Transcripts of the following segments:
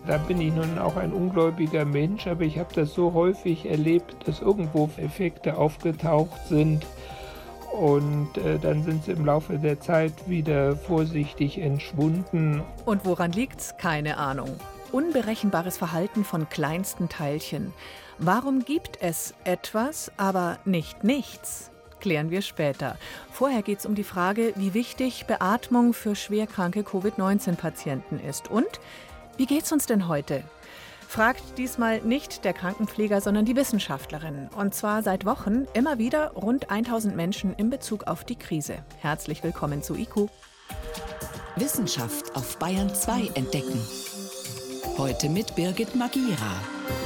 Da bin ich nun auch ein ungläubiger Mensch, aber ich habe das so häufig erlebt, dass irgendwo Effekte aufgetaucht sind und dann sind sie im Laufe der Zeit wieder vorsichtig entschwunden. Und woran liegt's? Keine Ahnung. Unberechenbares Verhalten von kleinsten Teilchen. Warum gibt es etwas, aber nicht nichts? Klären wir später. Vorher geht es um die Frage, wie wichtig Beatmung für schwerkranke Covid-19-Patienten ist. Und wie geht's uns denn heute? Fragt diesmal nicht der Krankenpfleger, sondern die Wissenschaftlerin. Und zwar seit Wochen immer wieder rund 1000 Menschen in Bezug auf die Krise. Herzlich willkommen zu IQ. Wissenschaft auf Bayern 2 entdecken. Heute mit Birgit Magira.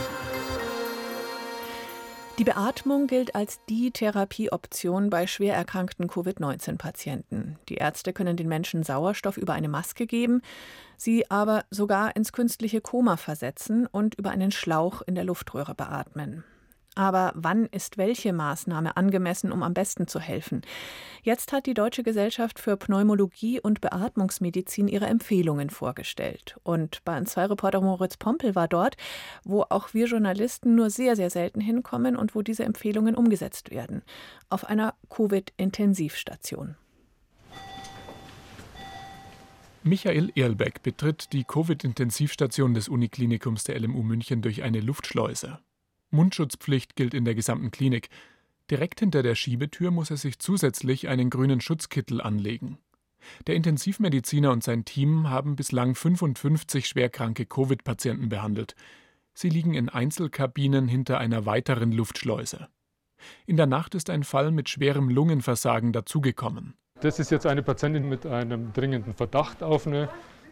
Die Beatmung gilt als die Therapieoption bei schwer erkrankten Covid-19-Patienten. Die Ärzte können den Menschen Sauerstoff über eine Maske geben, sie aber sogar ins künstliche Koma versetzen und über einen Schlauch in der Luftröhre beatmen. Aber wann ist welche Maßnahme angemessen, um am besten zu helfen? Jetzt hat die Deutsche Gesellschaft für Pneumologie und Beatmungsmedizin ihre Empfehlungen vorgestellt. Und Bayern 2 Reporter Moritz Pompel war dort, wo auch wir Journalisten nur sehr, sehr selten hinkommen und wo diese Empfehlungen umgesetzt werden. Auf einer Covid-Intensivstation. Michael Erlbeck betritt die Covid-Intensivstation des Uniklinikums der LMU München durch eine Luftschleuse. Mundschutzpflicht gilt in der gesamten Klinik. Direkt hinter der Schiebetür muss er sich zusätzlich einen grünen Schutzkittel anlegen. Der Intensivmediziner und sein Team haben bislang 55 schwerkranke Covid-Patienten behandelt. Sie liegen in Einzelkabinen hinter einer weiteren Luftschleuse. In der Nacht ist ein Fall mit schwerem Lungenversagen dazugekommen. Das ist jetzt eine Patientin mit einem dringenden Verdacht auf eine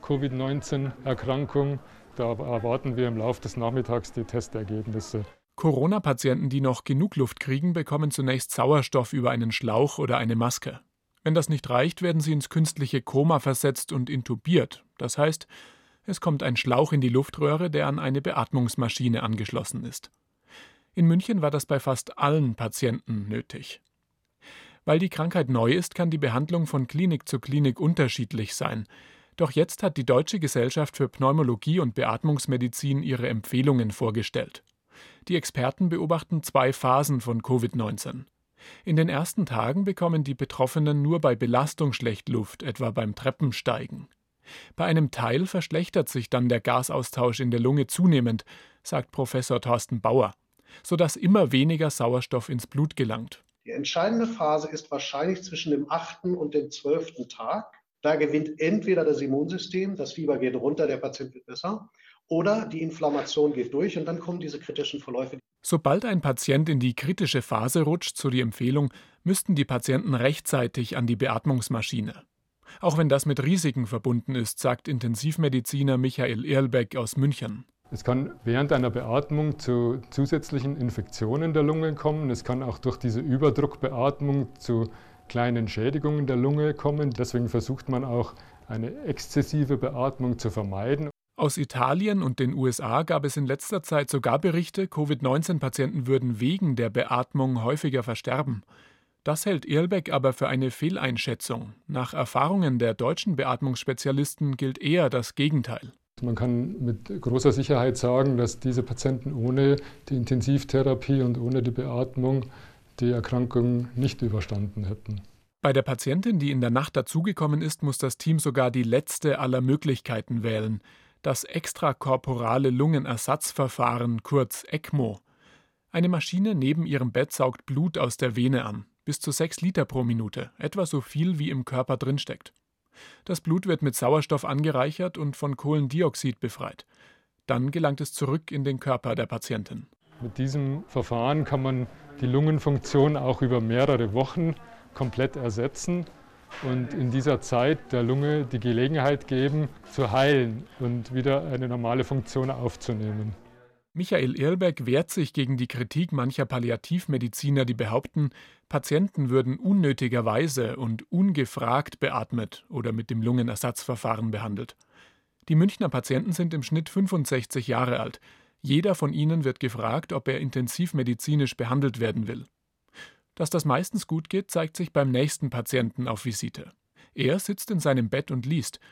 Covid-19-Erkrankung. Da erwarten wir im Laufe des Nachmittags die Testergebnisse. Corona-Patienten, die noch genug Luft kriegen, bekommen zunächst Sauerstoff über einen Schlauch oder eine Maske. Wenn das nicht reicht, werden sie ins künstliche Koma versetzt und intubiert. Das heißt, es kommt ein Schlauch in die Luftröhre, der an eine Beatmungsmaschine angeschlossen ist. In München war das bei fast allen Patienten nötig. Weil die Krankheit neu ist, kann die Behandlung von Klinik zu Klinik unterschiedlich sein. Doch jetzt hat die Deutsche Gesellschaft für Pneumologie und Beatmungsmedizin ihre Empfehlungen vorgestellt. Die Experten beobachten 2 Phasen von Covid-19. In den ersten Tagen bekommen die Betroffenen nur bei Belastung schlecht Luft, etwa beim Treppensteigen. Bei einem Teil verschlechtert sich dann der Gasaustausch in der Lunge zunehmend, sagt Professor Thorsten Bauer, sodass immer weniger Sauerstoff ins Blut gelangt. Die entscheidende Phase ist wahrscheinlich zwischen dem 8. und dem 12. Tag. Da gewinnt entweder das Immunsystem, das Fieber geht runter, der Patient wird besser, oder die Inflammation geht durch und dann kommen diese kritischen Verläufe. Sobald ein Patient in die kritische Phase rutscht, so die Empfehlung, müssten die Patienten rechtzeitig an die Beatmungsmaschine. Auch wenn das mit Risiken verbunden ist, sagt Intensivmediziner Michael Erlbeck aus München. Es kann während einer Beatmung zu zusätzlichen Infektionen der Lunge kommen. Es kann auch durch diese Überdruckbeatmung zu kleinen Schädigungen der Lunge kommen. Deswegen versucht man auch, eine exzessive Beatmung zu vermeiden. Aus Italien und den USA gab es in letzter Zeit sogar Berichte, Covid-19-Patienten würden wegen der Beatmung häufiger versterben. Das hält Erlbeck aber für eine Fehleinschätzung. Nach Erfahrungen der deutschen Beatmungsspezialisten gilt eher das Gegenteil. Man kann mit großer Sicherheit sagen, dass diese Patienten ohne die Intensivtherapie und ohne die Beatmung die Erkrankung nicht überstanden hätten. Bei der Patientin, die in der Nacht dazugekommen ist, muss das Team sogar die letzte aller Möglichkeiten wählen. Das extrakorporale Lungenersatzverfahren, kurz ECMO. Eine Maschine neben ihrem Bett saugt Blut aus der Vene an, bis zu 6 Liter pro Minute, etwa so viel wie im Körper drinsteckt. Das Blut wird mit Sauerstoff angereichert und von Kohlendioxid befreit. Dann gelangt es zurück in den Körper der Patientin. Mit diesem Verfahren kann man die Lungenfunktion auch über mehrere Wochen komplett ersetzen und in dieser Zeit der Lunge die Gelegenheit geben, zu heilen und wieder eine normale Funktion aufzunehmen. Michael Erlbeck wehrt sich gegen die Kritik mancher Palliativmediziner, die behaupten, Patienten würden unnötigerweise und ungefragt beatmet oder mit dem Lungenersatzverfahren behandelt. Die Münchner Patienten sind im Schnitt 65 Jahre alt. Jeder von ihnen wird gefragt, ob er intensivmedizinisch behandelt werden will. Dass das meistens gut geht, zeigt sich beim nächsten Patienten auf Visite. Er sitzt in seinem Bett und liest.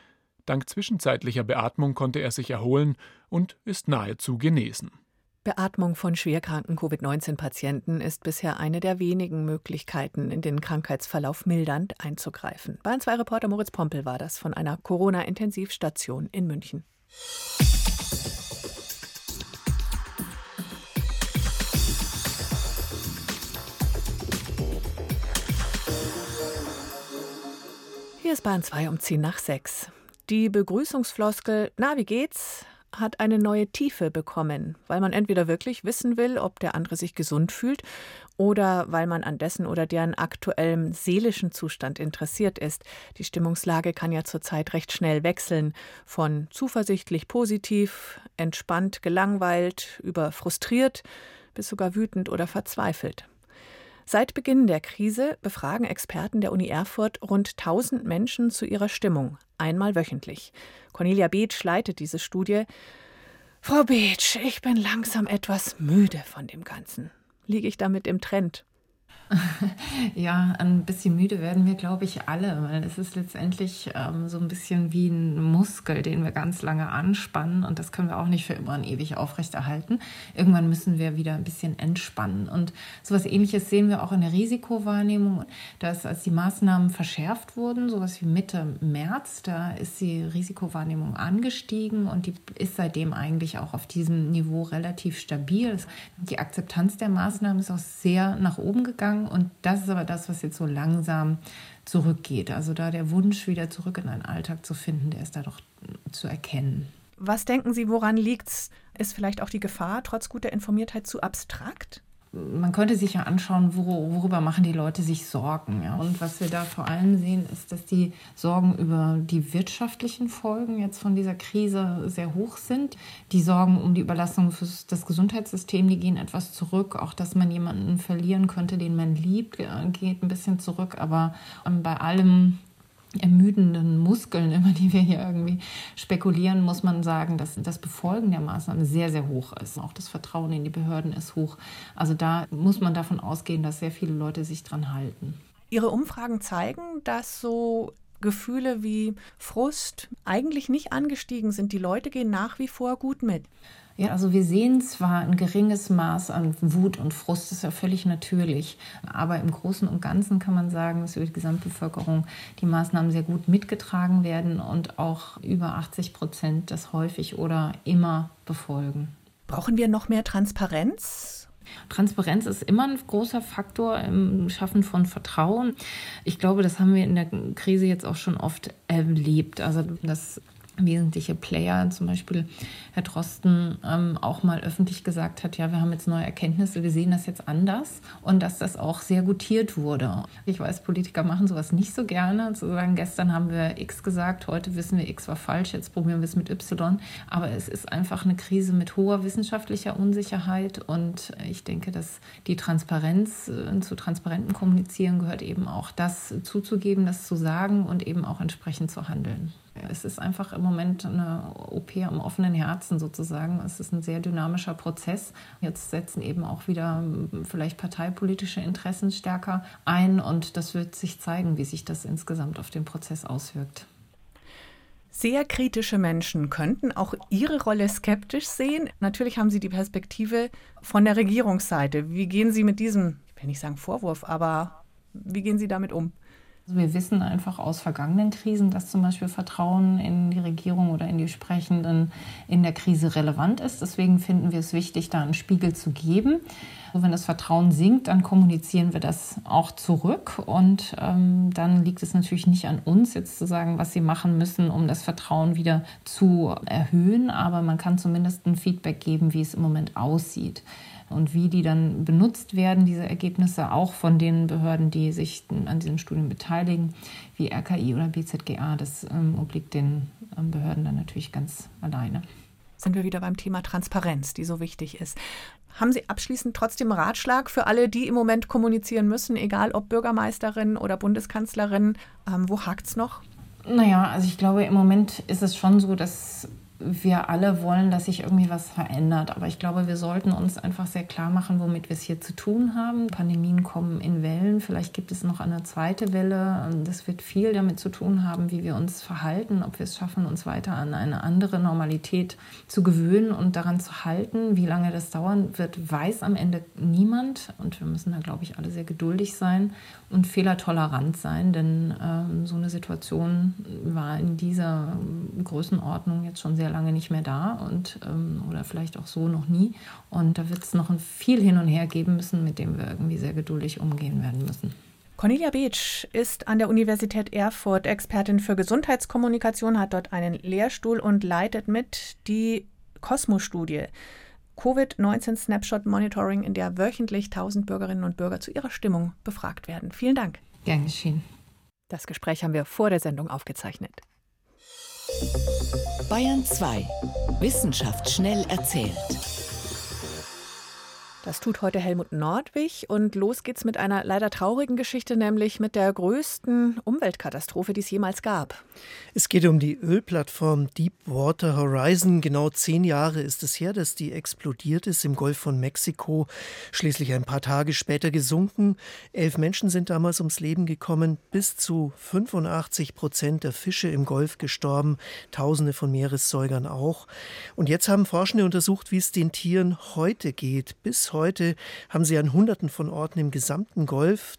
Dank zwischenzeitlicher Beatmung konnte er sich erholen und ist nahezu genesen. Beatmung von schwerkranken Covid-19-Patienten ist bisher eine der wenigen Möglichkeiten, in den Krankheitsverlauf mildernd einzugreifen. Bayern 2-Reporter Moritz Pompel war das von einer Corona-Intensivstation in München. Hier ist Bayern 2 um 5:10. Die Begrüßungsfloskel „Na, wie geht's?" hat eine neue Tiefe bekommen, weil man entweder wirklich wissen will, ob der andere sich gesund fühlt, oder weil man an dessen oder deren aktuellem seelischen Zustand interessiert ist. Die Stimmungslage kann ja zurzeit recht schnell wechseln, von zuversichtlich positiv, entspannt gelangweilt, über frustriert bis sogar wütend oder verzweifelt. Seit Beginn der Krise befragen Experten der Uni Erfurt rund 1000 Menschen zu ihrer Stimmung, einmal wöchentlich. Cornelia Beetsch leitet diese Studie. Frau Beetsch, ich bin langsam etwas müde von dem Ganzen. Liege ich damit im Trend? Ja, ein bisschen müde werden wir, glaube ich, alle, weil es ist letztendlich so ein bisschen wie ein Muskel, den wir ganz lange anspannen, und das können wir auch nicht für immer und ewig aufrechterhalten. Irgendwann müssen wir wieder ein bisschen entspannen, und sowas Ähnliches sehen wir auch in der Risikowahrnehmung. Dass als die Maßnahmen verschärft wurden, sowas wie Mitte März, da ist die Risikowahrnehmung angestiegen und die ist seitdem eigentlich auch auf diesem Niveau relativ stabil. Die Akzeptanz der Maßnahmen ist auch sehr nach oben gegangen. Und das ist aber das, was jetzt so langsam zurückgeht. Also da der Wunsch, wieder zurück in einen Alltag zu finden, der ist da doch zu erkennen. Was denken Sie, woran liegt's? Ist vielleicht auch die Gefahr trotz guter Informiertheit zu abstrakt? Man könnte sich ja anschauen, worüber machen die Leute sich Sorgen. Ja? Und was wir da vor allem sehen, ist, dass die Sorgen über die wirtschaftlichen Folgen jetzt von dieser Krise sehr hoch sind. Die Sorgen um die Überlastung für das Gesundheitssystem, die gehen etwas zurück. Auch, dass man jemanden verlieren könnte, den man liebt, geht ein bisschen zurück. Aber bei allem ermüdenden Muskeln, immer die wir hier irgendwie spekulieren, muss man sagen, dass das Befolgen der Maßnahmen sehr, sehr hoch ist. Auch das Vertrauen in die Behörden ist hoch. Also da muss man davon ausgehen, dass sehr viele Leute sich dran halten. Ihre Umfragen zeigen, dass so Gefühle wie Frust eigentlich nicht angestiegen sind. Die Leute gehen nach wie vor gut mit. Ja, also wir sehen zwar ein geringes Maß an Wut und Frust, das ist ja völlig natürlich, aber im Großen und Ganzen kann man sagen, dass über die Gesamtbevölkerung die Maßnahmen sehr gut mitgetragen werden und auch über 80% das häufig oder immer befolgen. Brauchen wir noch mehr Transparenz? Transparenz ist immer ein großer Faktor im Schaffen von Vertrauen. Ich glaube, das haben wir in der Krise jetzt auch schon oft erlebt. Also das wesentliche Player, zum Beispiel Herr Drosten, auch mal öffentlich gesagt hat, ja, wir haben jetzt neue Erkenntnisse, wir sehen das jetzt anders, und dass das auch sehr gutiert wurde. Ich weiß, Politiker machen sowas nicht so gerne, zu sagen, gestern haben wir X gesagt, heute wissen wir, X war falsch, jetzt probieren wir es mit Y. Aber es ist einfach eine Krise mit hoher wissenschaftlicher Unsicherheit, und ich denke, dass die Transparenz, zu transparentem Kommunizieren gehört eben auch das zuzugeben, das zu sagen und eben auch entsprechend zu handeln. Es ist einfach im Moment eine OP am offenen Herzen sozusagen. Es ist ein sehr dynamischer Prozess. Jetzt setzen eben auch wieder vielleicht parteipolitische Interessen stärker ein, und das wird sich zeigen, wie sich das insgesamt auf den Prozess auswirkt. Sehr kritische Menschen könnten auch ihre Rolle skeptisch sehen. Natürlich haben sie die Perspektive von der Regierungsseite. Wie gehen Sie mit diesem, ich will nicht sagen Vorwurf, aber wie gehen Sie damit um? Wir wissen einfach aus vergangenen Krisen, dass zum Beispiel Vertrauen in die Regierung oder in die Sprechenden in der Krise relevant ist. Deswegen finden wir es wichtig, da einen Spiegel zu geben. Wenn das Vertrauen sinkt, dann kommunizieren wir das auch zurück. Und dann liegt es natürlich nicht an uns, jetzt zu sagen, was sie machen müssen, um das Vertrauen wieder zu erhöhen. Aber man kann zumindest ein Feedback geben, wie es im Moment aussieht. Und wie die dann benutzt werden, diese Ergebnisse, auch von den Behörden, die sich an diesen Studien beteiligen, wie RKI oder BZGA, das obliegt den Behörden dann natürlich ganz alleine. Sind wir wieder beim Thema Transparenz, die so wichtig ist. Haben Sie abschließend trotzdem einen Ratschlag für alle, die im Moment kommunizieren müssen, egal ob Bürgermeisterin oder Bundeskanzlerin? Wo hakt's noch? Naja, also ich glaube, im Moment ist es schon so, dass wir alle wollen, dass sich irgendwie was verändert. Aber ich glaube, wir sollten uns einfach sehr klar machen, womit wir es hier zu tun haben. Pandemien kommen in Wellen. Vielleicht gibt es noch eine zweite Welle. Das wird viel damit zu tun haben, wie wir uns verhalten, ob wir es schaffen, uns weiter an eine andere Normalität zu gewöhnen und daran zu halten. Wie lange das dauern wird, weiß am Ende niemand. Und wir müssen da, glaube ich, alle sehr geduldig sein und fehlertolerant sein. Denn so eine Situation war in dieser Größenordnung jetzt schon sehr lange nicht mehr da und oder vielleicht auch so noch nie. Und da wird es noch ein viel hin und her geben müssen, mit dem wir irgendwie sehr geduldig umgehen werden müssen. Cornelia Beetsch ist an der Universität Erfurt Expertin für Gesundheitskommunikation, hat dort einen Lehrstuhl und leitet mit die COSMO-Studie. Covid-19 Snapshot Monitoring, in der wöchentlich 1000 Bürgerinnen und Bürger zu ihrer Stimmung befragt werden. Vielen Dank. Gern geschehen. Das Gespräch haben wir vor der Sendung aufgezeichnet. Bayern 2. Wissenschaft schnell erzählt. Das tut heute Helmut Nordwig und los geht's mit einer leider traurigen Geschichte, nämlich mit der größten Umweltkatastrophe, die es jemals gab. Es geht um die Ölplattform Deepwater Horizon. Genau 10 Jahre ist es her, dass die explodiert ist im Golf von Mexiko. Schließlich ein paar Tage später gesunken. 11 Menschen sind damals ums Leben gekommen. Bis zu 85% der Fische im Golf gestorben. Tausende von Meeressäugern auch. Und jetzt haben Forschende untersucht, wie es den Tieren heute geht. Bis heute haben sie an Hunderten von Orten im gesamten Golf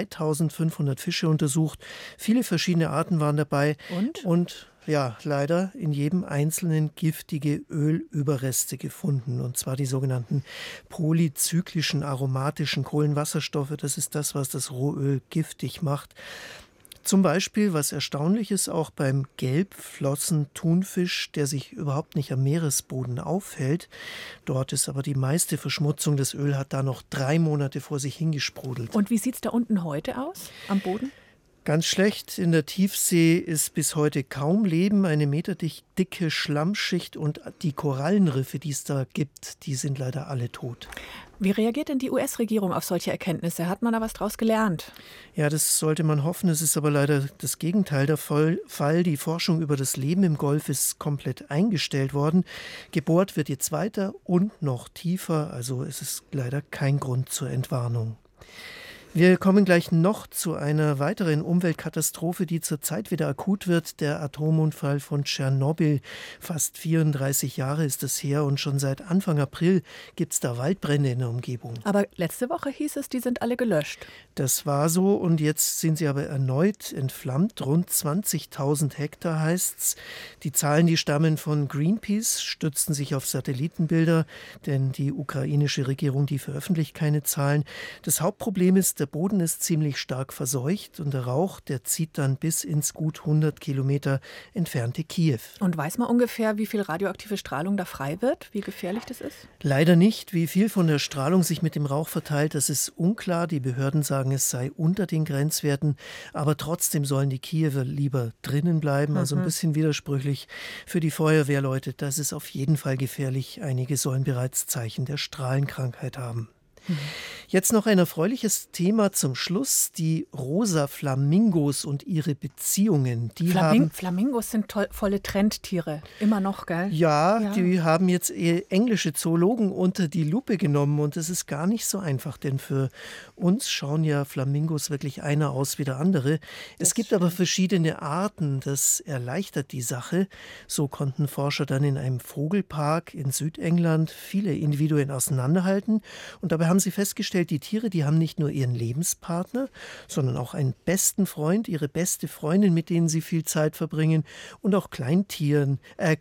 2500 Fische untersucht. Viele verschiedene Arten waren dabei. Und ja, leider in jedem einzelnen giftige Ölüberreste gefunden. Und zwar die sogenannten polyzyklischen aromatischen Kohlenwasserstoffe. Das ist das, was das Rohöl giftig macht. Zum Beispiel, was erstaunlich ist, auch beim Gelbflossen-Thunfisch, der sich überhaupt nicht am Meeresboden aufhält. Dort ist aber die meiste Verschmutzung. Das Öl hat da noch 3 Monate vor sich hingesprudelt. Und wie sieht es da unten heute aus, am Boden? Ganz schlecht. In der Tiefsee ist bis heute kaum Leben. Eine meterdicke Schlammschicht und die Korallenriffe, die es da gibt, die sind leider alle tot. Wie reagiert denn die US-Regierung auf solche Erkenntnisse? Hat man da was draus gelernt? Ja, das sollte man hoffen. Es ist aber leider das Gegenteil der Fall. Die Forschung über das Leben im Golf ist komplett eingestellt worden. Gebohrt wird jetzt weiter und noch tiefer. Also es ist leider kein Grund zur Entwarnung. Wir kommen gleich noch zu einer weiteren Umweltkatastrophe, die zurzeit wieder akut wird. Der Atomunfall von Tschernobyl. Fast 34 Jahre ist es her und schon seit Anfang April gibt es da Waldbrände in der Umgebung. Aber letzte Woche hieß es, die sind alle gelöscht. Das war so und jetzt sind sie aber erneut entflammt. Rund 20.000 Hektar heißt's. Die Zahlen, die stammen von Greenpeace, stützten sich auf Satellitenbilder, denn die ukrainische Regierung, die veröffentlicht keine Zahlen. Das Hauptproblem ist, der Boden ist ziemlich stark verseucht und der Rauch, der zieht dann bis ins gut 100 Kilometer entfernte Kiew. Und weiß man ungefähr, wie viel radioaktive Strahlung da frei wird? Wie gefährlich das ist? Leider nicht. Wie viel von der Strahlung sich mit dem Rauch verteilt, das ist unklar. Die Behörden sagen, es sei unter den Grenzwerten. Aber trotzdem sollen die Kiewer lieber drinnen bleiben. Also ein bisschen widersprüchlich für die Feuerwehrleute. Das ist auf jeden Fall gefährlich. Einige sollen bereits Zeichen der Strahlenkrankheit haben. Jetzt noch ein erfreuliches Thema zum Schluss, die rosa Flamingos und ihre Beziehungen. Flamingos sind volle Trendtiere, immer noch, gell? Ja, die haben jetzt englische Zoologen unter die Lupe genommen und das ist gar nicht so einfach, denn für uns schauen ja Flamingos wirklich einer aus wie der andere. Es gibt aber verschiedene Arten, das erleichtert die Sache. So konnten Forscher dann in einem Vogelpark in Südengland viele Individuen auseinanderhalten und dabei haben sie festgestellt, die Tiere, die haben nicht nur ihren Lebenspartner, sondern auch einen besten Freund, ihre beste Freundin, mit denen sie viel Zeit verbringen und auch Kleingruppen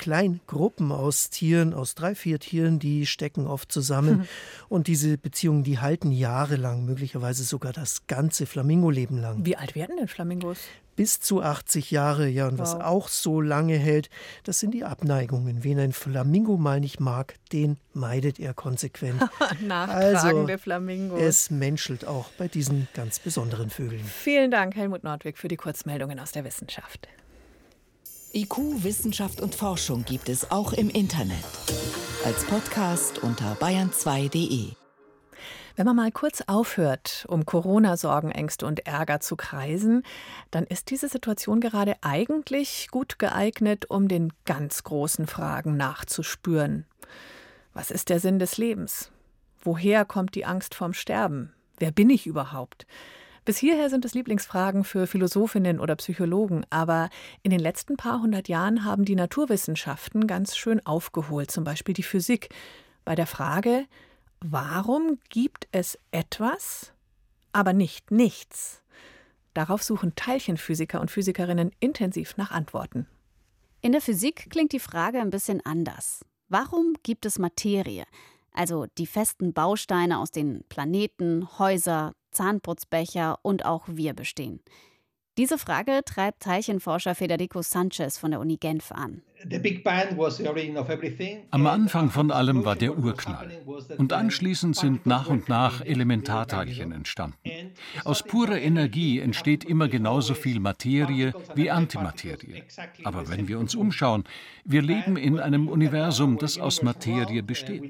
aus Tieren, aus 3, 4 Tieren, die stecken oft zusammen und diese Beziehungen, die halten jahrelang, möglicherweise sogar das ganze Flamingoleben lang. Wie alt werden denn Flamingos? Bis zu 80 Jahre, ja, und was auch so lange hält, das sind die Abneigungen. Wen ein Flamingo mal nicht mag, den meidet er konsequent. Nachtragende Flamingos. Es menschelt auch bei diesen ganz besonderen Vögeln. Vielen Dank, Helmut Nordwig, für die Kurzmeldungen aus der Wissenschaft. IQ, Wissenschaft und Forschung gibt es auch im Internet. Als Podcast unter bayern2.de. Wenn man mal kurz aufhört, um Corona-Sorgen, Ängste und Ärger zu kreisen, dann ist diese Situation gerade eigentlich gut geeignet, um den ganz großen Fragen nachzuspüren. Was ist der Sinn des Lebens? Woher kommt die Angst vorm Sterben? Wer bin ich überhaupt? Bis hierher sind es Lieblingsfragen für Philosophinnen oder Psychologen, aber in den letzten paar hundert Jahren haben die Naturwissenschaften ganz schön aufgeholt, zum Beispiel die Physik, bei der Frage, warum gibt es etwas, aber nicht nichts? Darauf suchen Teilchenphysiker und Physikerinnen intensiv nach Antworten. In der Physik klingt die Frage ein bisschen anders. Warum gibt es Materie? Also die festen Bausteine, aus denen Planeten, Häuser, Zahnputzbecher und auch wir bestehen. Diese Frage treibt Teilchenforscher Federico Sanchez von der Uni Genf an. Am Anfang von allem war der Urknall. Und anschließend sind nach und nach Elementarteilchen entstanden. Aus purer Energie entsteht immer genauso viel Materie wie Antimaterie. Aber wenn wir uns umschauen, wir leben in einem Universum, das aus Materie besteht.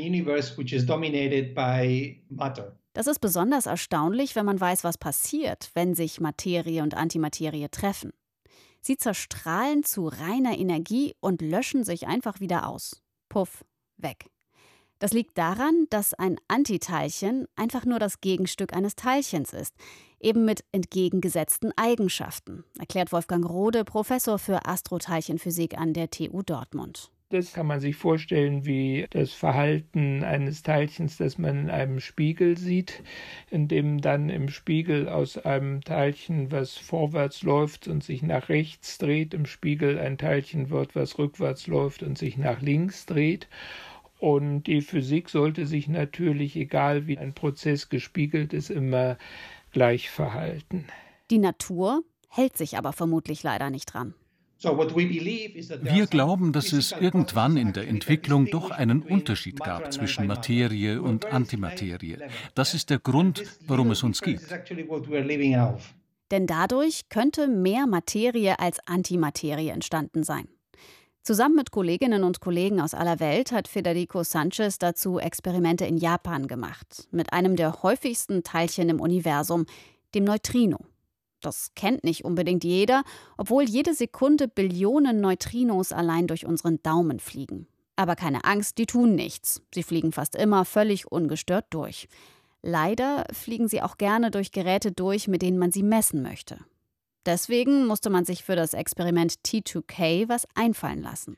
Das ist besonders erstaunlich, wenn man weiß, was passiert, wenn sich Materie und Antimaterie treffen. Sie zerstrahlen zu reiner Energie und löschen sich einfach wieder aus. Puff, weg. Das liegt daran, dass ein Antiteilchen einfach nur das Gegenstück eines Teilchens ist, eben mit entgegengesetzten Eigenschaften, erklärt Wolfgang Rohde, Professor für Astroteilchenphysik an der TU Dortmund. Das kann man sich vorstellen wie das Verhalten eines Teilchens, das man in einem Spiegel sieht, in dem dann im Spiegel aus einem Teilchen, was vorwärts läuft und sich nach rechts dreht, im Spiegel ein Teilchen wird, was rückwärts läuft und sich nach links dreht. Und die Physik sollte sich natürlich, egal wie ein Prozess gespiegelt ist, immer gleich verhalten. Die Natur hält sich aber vermutlich leider nicht dran. Wir glauben, dass es irgendwann in der Entwicklung doch einen Unterschied gab zwischen Materie und Antimaterie. Das ist der Grund, warum es uns gibt. Denn dadurch könnte mehr Materie als Antimaterie entstanden sein. Zusammen mit Kolleginnen und Kollegen aus aller Welt hat Federico Sanchez dazu Experimente in Japan gemacht, mit einem der häufigsten Teilchen im Universum, dem Neutrino. Das kennt nicht unbedingt jeder, obwohl jede Sekunde Billionen Neutrinos allein durch unseren Daumen fliegen. Aber keine Angst, die tun nichts. Sie fliegen fast immer völlig ungestört durch. Leider fliegen sie auch gerne durch Geräte durch, mit denen man sie messen möchte. Deswegen musste man sich für das Experiment T2K was einfallen lassen.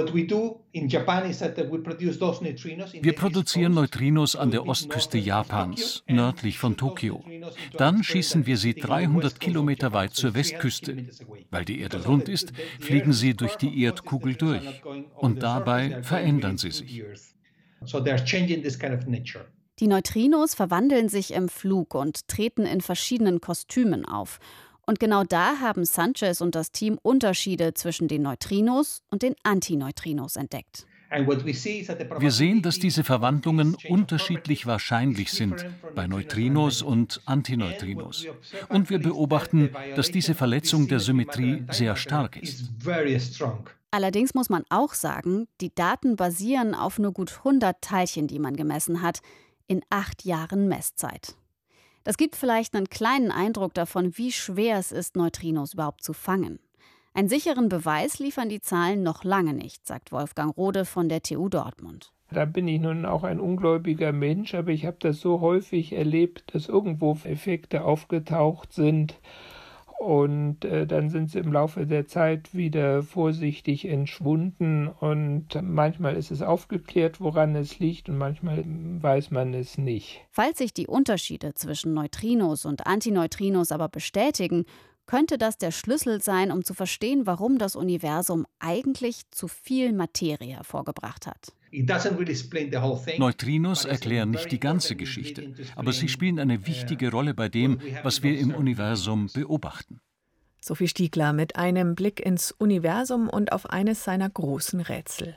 Wir produzieren Neutrinos an der Ostküste Japans, nördlich von Tokio. Dann schießen wir sie 300 Kilometer weit zur Westküste. Weil die Erde rund ist, fliegen sie durch die Erdkugel durch. Und dabei verändern sie sich. Die Neutrinos verwandeln sich im Flug und treten in verschiedenen Kostümen auf. Und genau da haben Sanchez und das Team Unterschiede zwischen den Neutrinos und den Antineutrinos entdeckt. Wir sehen, dass diese Verwandlungen unterschiedlich wahrscheinlich sind bei Neutrinos und Antineutrinos. Und wir beobachten, dass diese Verletzung der Symmetrie sehr stark ist. Allerdings muss man auch sagen, die Daten basieren auf nur gut 100 Teilchen, die man gemessen hat, in 8 Jahren Messzeit. Das gibt vielleicht einen kleinen Eindruck davon, wie schwer es ist, Neutrinos überhaupt zu fangen. Einen sicheren Beweis liefern die Zahlen noch lange nicht, sagt Wolfgang Rohde von der TU Dortmund. Da bin ich nun auch ein ungläubiger Mensch, aber ich habe das so häufig erlebt, dass irgendwo Effekte aufgetaucht sind. Und dann sind sie im Laufe der Zeit wieder vorsichtig entschwunden. Und manchmal ist es aufgeklärt, woran es liegt, und manchmal weiß man es nicht. Falls sich die Unterschiede zwischen Neutrinos und Antineutrinos aber bestätigen, könnte das der Schlüssel sein, um zu verstehen, warum das Universum eigentlich zu viel Materie hervorgebracht hat. Neutrinos erklären nicht die ganze Geschichte, aber sie spielen eine wichtige Rolle bei dem, was wir im Universum beobachten. Sophie Stiegler mit einem Blick ins Universum und auf eines seiner großen Rätsel.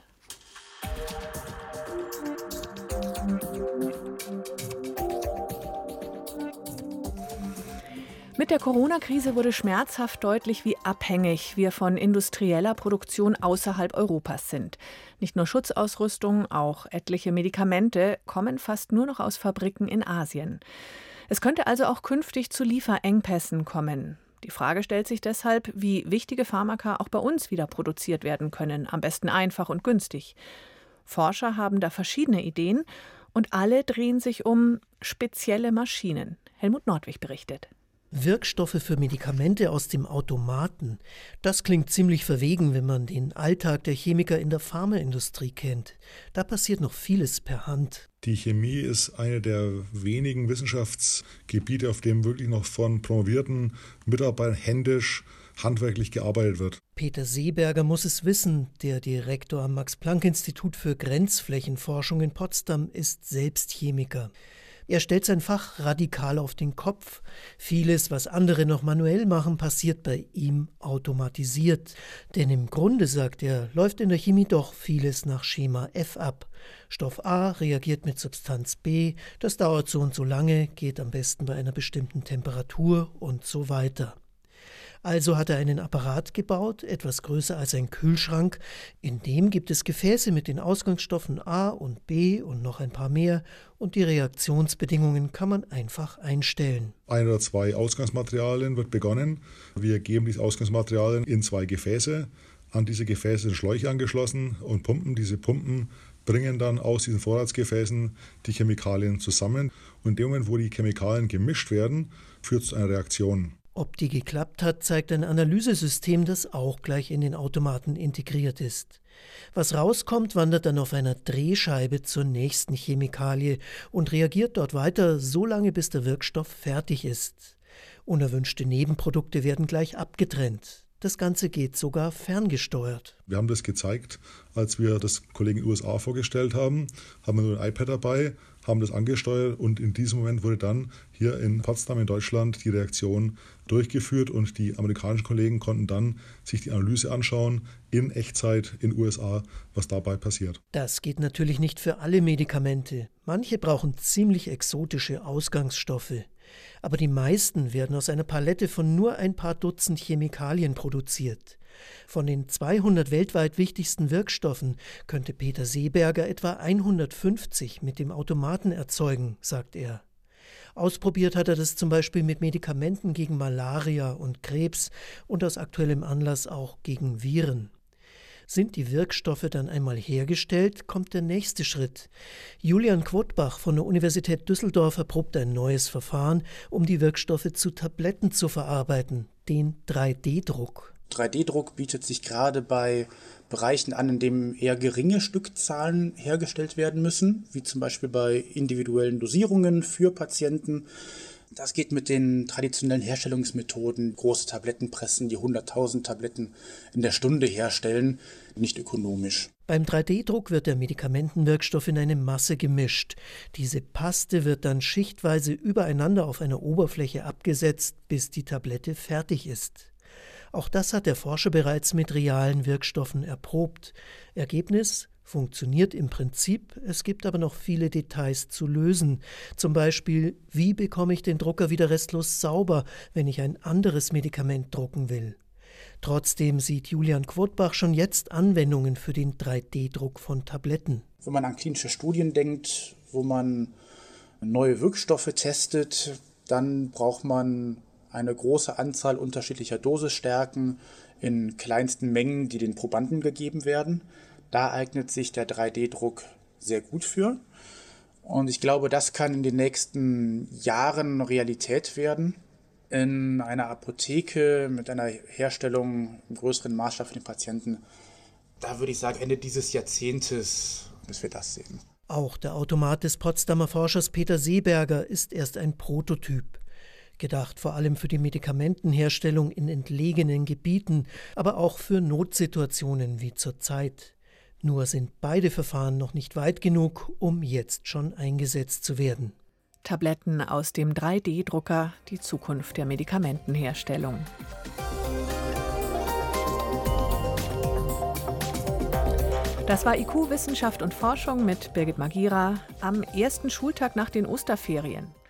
Mit der Corona-Krise wurde schmerzhaft deutlich, wie abhängig wir von industrieller Produktion außerhalb Europas sind. Nicht nur Schutzausrüstung, auch etliche Medikamente kommen fast nur noch aus Fabriken in Asien. Es könnte also auch künftig zu Lieferengpässen kommen. Die Frage stellt sich deshalb, wie wichtige Pharmaka auch bei uns wieder produziert werden können, am besten einfach und günstig. Forscher haben da verschiedene Ideen und alle drehen sich um spezielle Maschinen. Helmut Nordwig berichtet. Wirkstoffe für Medikamente aus dem Automaten. Das klingt ziemlich verwegen, wenn man den Alltag der Chemiker in der Pharmaindustrie kennt. Da passiert noch vieles per Hand. Die Chemie ist eine der wenigen Wissenschaftsgebiete, auf dem wirklich noch von promovierten Mitarbeitern händisch, handwerklich gearbeitet wird. Peter Seeberger muss es wissen. Der Direktor am Max-Planck-Institut für Grenzflächenforschung in Potsdam ist selbst Chemiker. Er stellt sein Fach radikal auf den Kopf. Vieles, was andere noch manuell machen, passiert bei ihm automatisiert. Denn im Grunde, sagt er, läuft in der Chemie doch vieles nach Schema F ab. Stoff A reagiert mit Substanz B, das dauert so und so lange, geht am besten bei einer bestimmten Temperatur und so weiter. Also hat er einen Apparat gebaut, etwas größer als ein Kühlschrank. In dem gibt es Gefäße mit den Ausgangsstoffen A und B und noch ein paar mehr. Und die Reaktionsbedingungen kann man einfach einstellen. 1 oder 2 Ausgangsmaterialien wird begonnen. Wir geben diese Ausgangsmaterialien in 2 Gefäße. An diese Gefäße sind Schläuche angeschlossen und Pumpen. Diese Pumpen bringen dann aus diesen Vorratsgefäßen die Chemikalien zusammen. Und in dem Moment, wo die Chemikalien gemischt werden, führt es zu einer Reaktion. Ob die geklappt hat, zeigt ein Analysesystem, das auch gleich in den Automaten integriert ist. Was rauskommt, wandert dann auf einer Drehscheibe zur nächsten Chemikalie und reagiert dort weiter, so lange bis der Wirkstoff fertig ist. Unerwünschte Nebenprodukte werden gleich abgetrennt. Das Ganze geht sogar ferngesteuert. Wir haben das gezeigt, als wir das Kollegen in den USA vorgestellt haben. Haben wir nur ein iPad dabei, haben das angesteuert und in diesem Moment wurde dann hier in Potsdam in Deutschland die Reaktion durchgeführt und die amerikanischen Kollegen konnten dann sich die Analyse anschauen in Echtzeit in den USA, was dabei passiert. Das geht natürlich nicht für alle Medikamente. Manche brauchen ziemlich exotische Ausgangsstoffe. Aber die meisten werden aus einer Palette von nur ein paar Dutzend Chemikalien produziert. Von den 200 weltweit wichtigsten Wirkstoffen könnte Peter Seeberger etwa 150 mit dem Automaten erzeugen, sagt er. Ausprobiert hat er das zum Beispiel mit Medikamenten gegen Malaria und Krebs und aus aktuellem Anlass auch gegen Viren. Sind die Wirkstoffe dann einmal hergestellt, kommt der nächste Schritt. Julian Quodbach von der Universität Düsseldorf erprobt ein neues Verfahren, um die Wirkstoffe zu Tabletten zu verarbeiten, den 3D-Druck. 3D-Druck bietet sich gerade bei Bereichen an, in denen eher geringe Stückzahlen hergestellt werden müssen, wie zum Beispiel bei individuellen Dosierungen für Patienten. Das geht mit den traditionellen Herstellungsmethoden, große Tablettenpressen, die 100.000 Tabletten in der Stunde herstellen, nicht ökonomisch. Beim 3D-Druck wird der Medikamentenwirkstoff in eine Masse gemischt. Diese Paste wird dann schichtweise übereinander auf einer Oberfläche abgesetzt, bis die Tablette fertig ist. Auch das hat der Forscher bereits mit realen Wirkstoffen erprobt. Ergebnis: funktioniert im Prinzip, es gibt aber noch viele Details zu lösen. Zum Beispiel, wie bekomme ich den Drucker wieder restlos sauber, wenn ich ein anderes Medikament drucken will? Trotzdem sieht Julian Quodbach schon jetzt Anwendungen für den 3D-Druck von Tabletten. Wenn man an klinische Studien denkt, wo man neue Wirkstoffe testet, dann braucht man eine große Anzahl unterschiedlicher Dosisstärken in kleinsten Mengen, die den Probanden gegeben werden. Da eignet sich der 3D-Druck sehr gut für. Und ich glaube, das kann in den nächsten Jahren Realität werden. In einer Apotheke mit einer Herstellung im größeren Maßstab für den Patienten, da würde ich sagen, Ende dieses Jahrzehntes, bis wir das sehen. Auch der Automat des Potsdamer Forschers Peter Seeberger ist erst ein Prototyp. Gedacht vor allem für die Medikamentenherstellung in entlegenen Gebieten, aber auch für Notsituationen wie zurzeit. Nur sind beide Verfahren noch nicht weit genug, um jetzt schon eingesetzt zu werden. Tabletten aus dem 3D-Drucker, die Zukunft der Medikamentenherstellung. Das war IQ Wissenschaft und Forschung mit Birgit Magira am ersten Schultag nach den Osterferien.